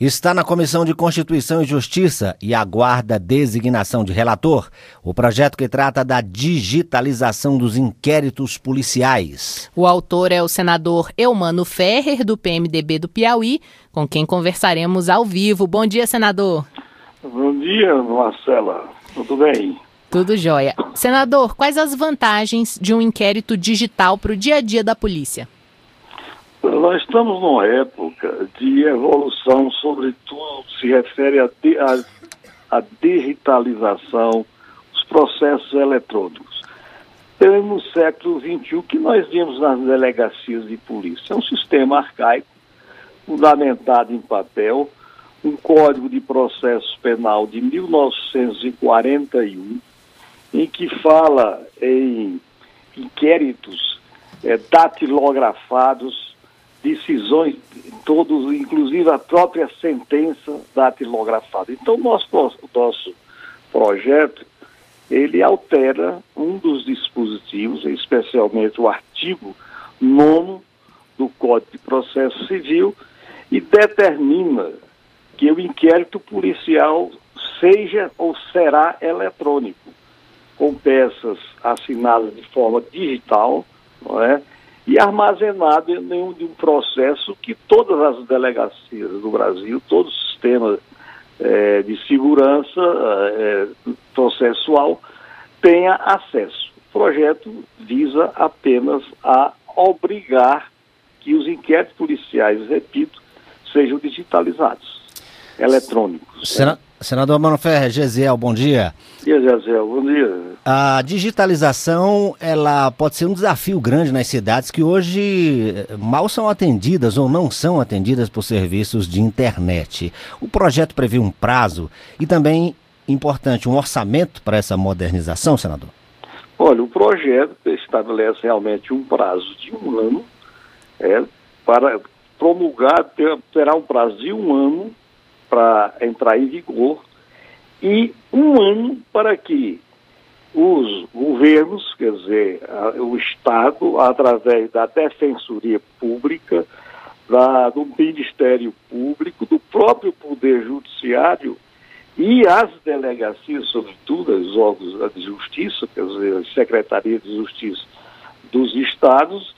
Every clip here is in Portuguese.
Está na Comissão de Constituição e Justiça e aguarda designação de relator o projeto que trata da digitalização dos inquéritos policiais. O autor é o senador Eumano Ferrer, do PMDB do Piauí, com quem conversaremos ao vivo. Bom dia, senador. Bom dia, Marcela. Tudo bem? Tudo jóia. Senador, quais as vantagens de um inquérito digital para o dia a dia da polícia? Nós estamos numa época de evolução, sobretudo se refere à digitalização, os processos eletrônicos. Temos no século XXI que nós vimos nas delegacias de polícia. É um sistema arcaico, fundamentado em papel, um Código de Processo Penal de 1941, em que fala em inquéritos datilografados, decisões, todos, inclusive a própria sentença datilografada. Então, o nosso projeto, ele altera um dos dispositivos, especialmente o artigo 9º do Código de Processo Civil, e determina que o inquérito policial seja ou será eletrônico, com peças assinadas de forma digital, não é? E armazenado em um processo que todas as delegacias do Brasil, todo o sistema de segurança processual tenha acesso. O projeto visa apenas a obrigar que os inquéritos policiais, repito, sejam digitalizados, eletrônicos. Senador Eumano Ferrer, Gesiel, bom dia. Bom dia, Gesiel, bom dia. A digitalização, ela pode ser um desafio grande nas cidades que hoje mal são atendidas ou não são atendidas por serviços de internet. O projeto prevê um prazo e também, importante, um orçamento para essa modernização, senador? Olha, o projeto estabelece realmente um prazo de um ano, para promulgar, terá um prazo de um ano para entrar em vigor e um ano para que os governos, quer dizer, o Estado, através da Defensoria Pública, do Ministério Público, do próprio Poder Judiciário e as delegacias, sobretudo, os órgãos de justiça, quer dizer, as secretarias de justiça dos estados,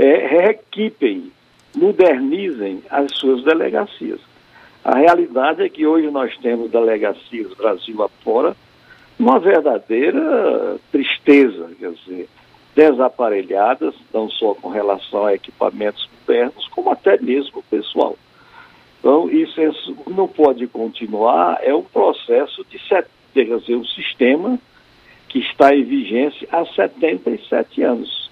reequipem, modernizem as suas delegacias. A realidade é que hoje nós temos delegacias Brasil afora, uma verdadeira tristeza, quer dizer, desaparelhadas, não só com relação a equipamentos modernos, como até mesmo pessoal. Então, isso não pode continuar, é um processo quer dizer, um sistema que está em vigência há 77 anos,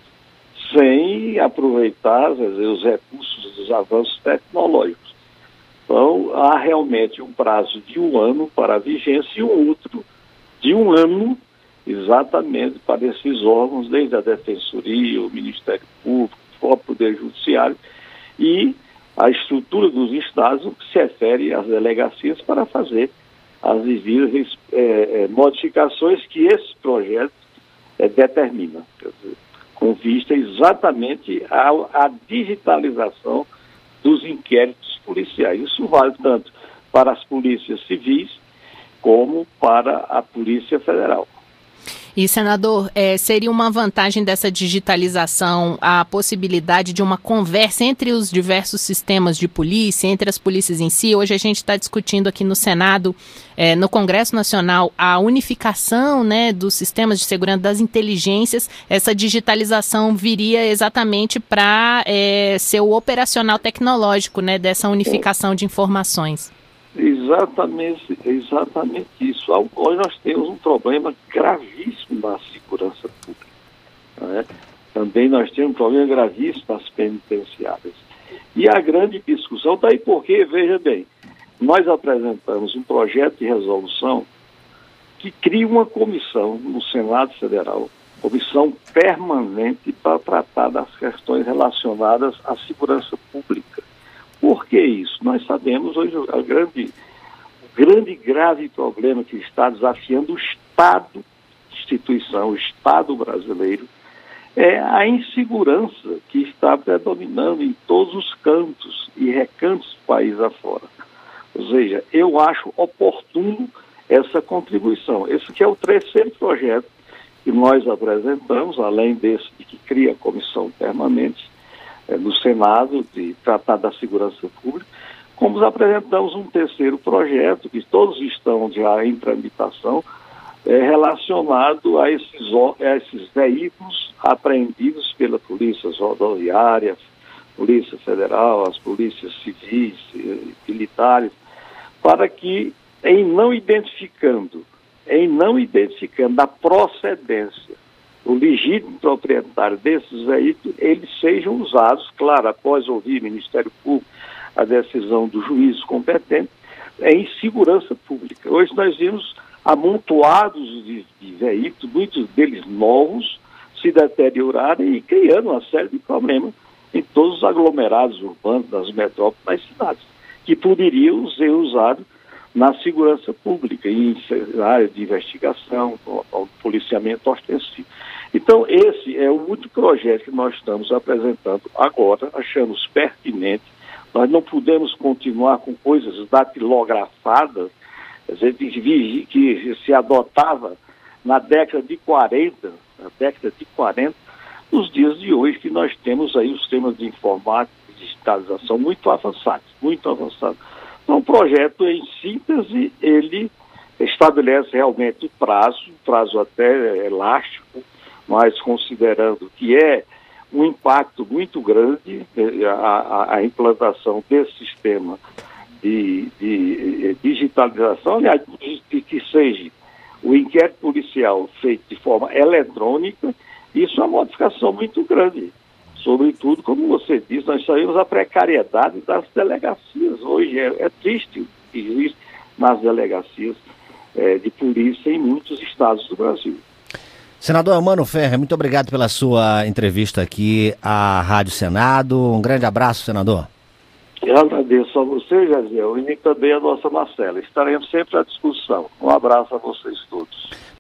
sem aproveitar, quer dizer, os recursos dos avanços tecnológicos. Então, há realmente um prazo de um ano para a vigência e um outro de um ano exatamente para esses órgãos, desde a Defensoria, o Ministério Público, o Poder Judiciário e a estrutura dos estados, que se refere às delegacias, para fazer as devidas modificações que esse projeto determina, quer dizer, com vista exatamente à digitalização dos inquéritos policiais. Isso vale tanto para as polícias civis como para a Polícia Federal. E, senador, seria uma vantagem dessa digitalização a possibilidade de uma conversa entre os diversos sistemas de polícia, entre as polícias em si? Hoje a gente está discutindo aqui no Senado, no Congresso Nacional, a unificação, né, dos sistemas de segurança, das inteligências. Essa digitalização viria exatamente para ser o operacional tecnológico, né, dessa unificação de informações. Exatamente isso. Hoje nós temos um problema gravíssimo na segurança pública, né? Também nós temos um problema gravíssimo nas penitenciárias. E a grande discussão, daí porque, veja bem, nós apresentamos um projeto de resolução que cria uma comissão no Senado Federal, comissão permanente para tratar das questões relacionadas à segurança pública. Por que isso? Nós sabemos hoje o grande grave problema que está desafiando o Estado, instituição, o Estado brasileiro, é a insegurança que está predominando em todos os cantos e recantos do país afora. Ou seja, eu acho oportuno essa contribuição. Esse que é o terceiro projeto que nós apresentamos, além desse que cria a comissão permanente no Senado, de tratar da segurança pública, como apresentamos um terceiro projeto, que todos estão já em tramitação, relacionado a esses veículos apreendidos pela Polícia Rodoviária, Polícia Federal, as polícias civis, militares, para que, em não identificando a procedência, o legítimo proprietário desses veículos, eles sejam usados, claro, após ouvir o Ministério Público, a decisão do juiz competente, em segurança pública. Hoje nós vimos amontoados de veículos, muitos deles novos, se deteriorarem e criando uma série de problemas em todos os aglomerados urbanos, das metrópoles, das cidades, que poderiam ser usados na segurança pública, em área de investigação, o policiamento ostensivo. Então, esse é o único projeto que nós estamos apresentando agora, achamos pertinente. Nós não podemos continuar com coisas datilografadas, que se adotava na década de 40, nos dias de hoje, que nós temos aí os sistemas de informática e digitalização muito avançados. Então, o projeto, em síntese, ele estabelece realmente um prazo até elástico, mas considerando que é um impacto muito grande a implantação desse sistema de digitalização, aliás, que seja o inquérito policial feito de forma eletrônica. Isso é uma modificação muito grande. Sobretudo, como você disse, nós sabemos a precariedade das delegacias. Hoje é triste o que existe nas delegacias de polícia em muitos estados do Brasil. Senador Eumano Ferrer, muito obrigado pela sua entrevista aqui à Rádio Senado. Um grande abraço, senador. Eu agradeço a você, Jaziel, e também a nossa Marcela. Estaremos sempre à disposição. Um abraço a vocês todos.